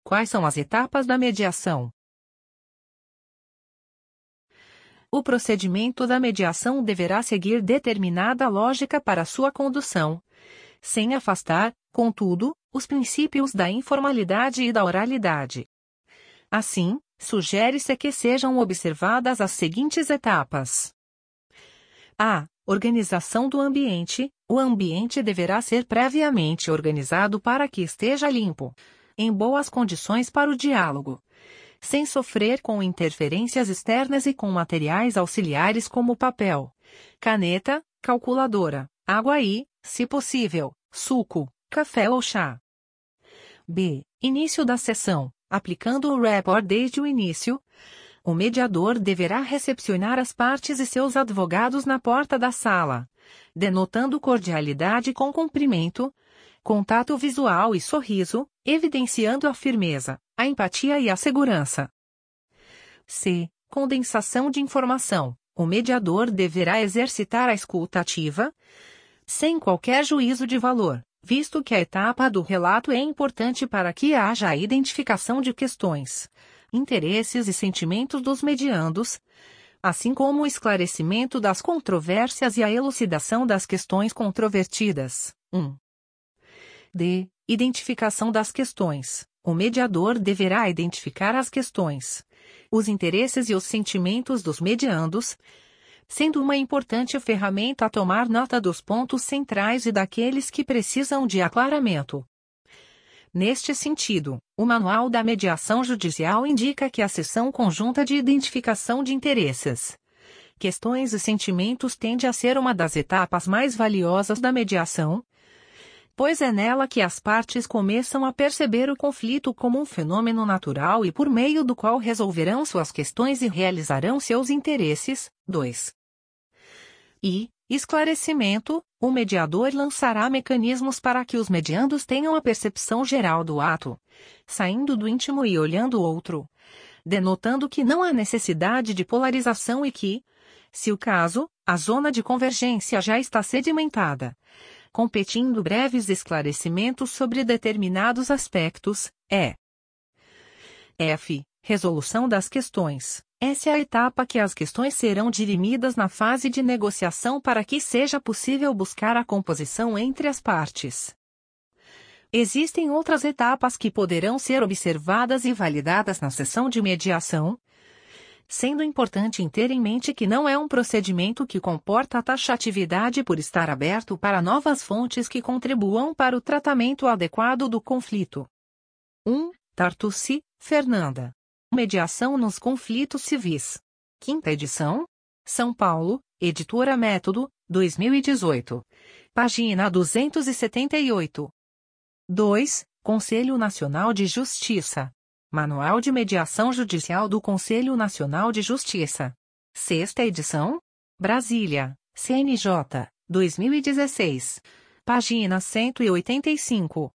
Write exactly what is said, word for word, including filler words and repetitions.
Quais são as etapas da mediação? O procedimento da mediação deverá seguir determinada lógica para sua condução, sem afastar, contudo, os princípios da informalidade e da oralidade. Assim, sugere-se que sejam observadas as seguintes etapas. A. Organização do ambiente. O ambiente deverá ser previamente organizado para que esteja limpo, em boas condições para o diálogo, sem sofrer com interferências externas e com materiais auxiliares como papel, caneta, calculadora, água e, se possível, suco, café ou chá. B. Início da sessão. Aplicando o rapport desde o início, o mediador deverá recepcionar as partes e seus advogados na porta da sala, denotando cordialidade com cumprimento, contato visual e sorriso, evidenciando a firmeza, a empatia e a segurança. C. Condensação de informação. O mediador deverá exercitar a escuta ativa, sem qualquer juízo de valor, visto que a etapa do relato é importante para que haja a identificação de questões, interesses e sentimentos dos mediandos, assim como o esclarecimento das controvérsias e a elucidação das questões controvertidas. um. D. Identificação das questões. O mediador deverá identificar as questões, os interesses e os sentimentos dos mediandos, sendo uma importante ferramenta a tomar nota dos pontos centrais e daqueles que precisam de aclaramento. Neste sentido, o Manual da Mediação Judicial indica que a sessão conjunta de identificação de interesses, questões e sentimentos tende a ser uma das etapas mais valiosas da mediação, pois é nela que as partes começam a perceber o conflito como um fenômeno natural e por meio do qual resolverão suas questões e realizarão seus interesses. dois. E, esclarecimento, o mediador lançará mecanismos para que os mediandos tenham a percepção geral do ato, saindo do íntimo e olhando o outro, denotando que não há necessidade de polarização e que, se o caso, a zona de convergência já está sedimentada, competindo breves esclarecimentos sobre determinados aspectos. É. F. Resolução das questões. Essa é a etapa que as questões serão dirimidas na fase de negociação para que seja possível buscar a composição entre as partes. Existem outras etapas que poderão ser observadas e validadas na sessão de mediação, sendo importante ter em mente que não é um procedimento que comporta taxatividade por estar aberto para novas fontes que contribuam para o tratamento adequado do conflito. um. Tartucci, Fernanda. Mediação nos conflitos civis. Quinta edição. São Paulo, Editora Método, dois mil e dezoito. Página duzentos e setenta e oito. dois. Conselho Nacional de Justiça. Manual de Mediação Judicial do Conselho Nacional de Justiça. Sexta edição. Brasília, C N J, dois mil e dezesseis. Página cento e oitenta e cinco.